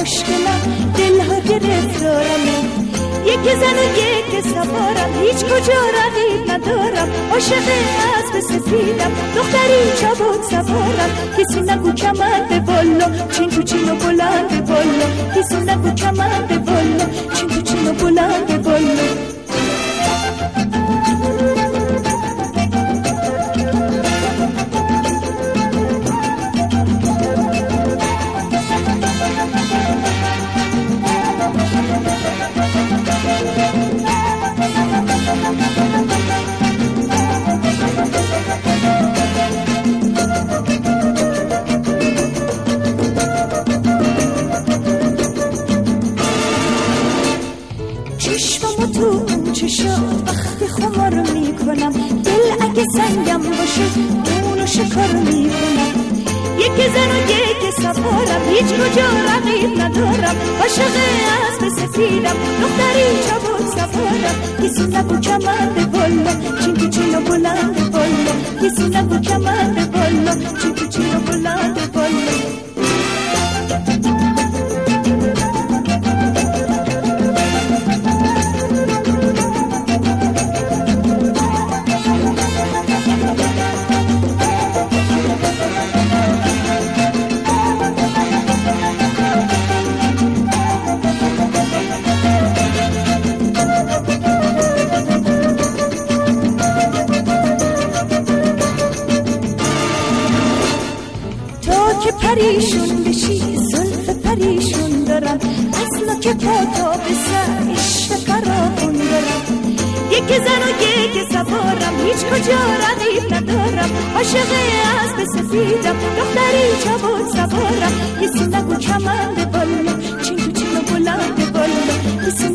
خوشگلم دلها گرفتارمه، یک زن و یک سوارم، هیچ کجا رقیب ندارم، عاشق اسب سفیدم، دختری چابک سوارم، کسی نگو کمند بالا، چین تو چین و بلند بالا، کسی نگو کمند بالا، چین تو چین و بلند بالا. چشممو تو اون چشات وقتی خمار میکنم، دل اگه سنگم باشه اونو شکار میکنم، یک زن و یک سوارم، هیچ کجا رقیب ندارم، عاشق اسب سفیدم، دختری چابک سوارم، کسی نگو کمند بالا، چین تو چین و بلند بالا، کسی نگو کمند بالا، چین تو چین و بلند بالا. که پریشون بشی زلف پریشون دارم، از که پا تا به سر عشق فراخون دارم، یک زن و یک سوارم، هیچ کجا رقیب ندارم، عاشق اسب سفیدم، دختری چابک سوارم، کسی نگو کمند بالا، چین تو چین و بلند بالا، کسی